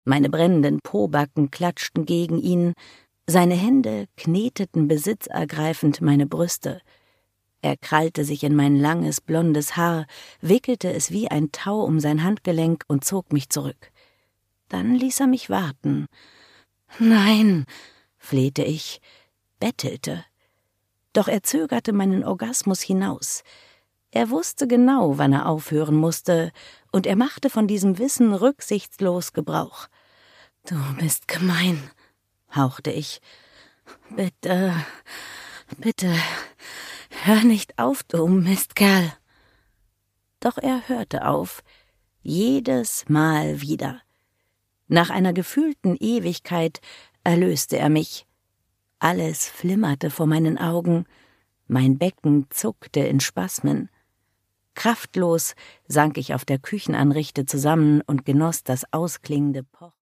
Meine brennenden Pobacken klatschten gegen ihn, seine Hände kneteten besitzergreifend meine Brüste. Er krallte sich in mein langes, blondes Haar, wickelte es wie ein Tau um sein Handgelenk und zog mich zurück. Dann ließ er mich warten. »Nein«, flehte ich, bettelte. Doch er zögerte meinen Orgasmus hinaus. Er wusste genau, wann er aufhören musste, und er machte von diesem Wissen rücksichtslos Gebrauch. »Du bist gemein«, hauchte ich. »Bitte, bitte, hör nicht auf, du Mistkerl.« Doch er hörte auf, jedes Mal wieder. Nach einer gefühlten Ewigkeit erlöste er mich. Alles flimmerte vor meinen Augen, mein Becken zuckte in Spasmen. Kraftlos sank ich auf der Küchenanrichte zusammen und genoss das ausklingende Pochen.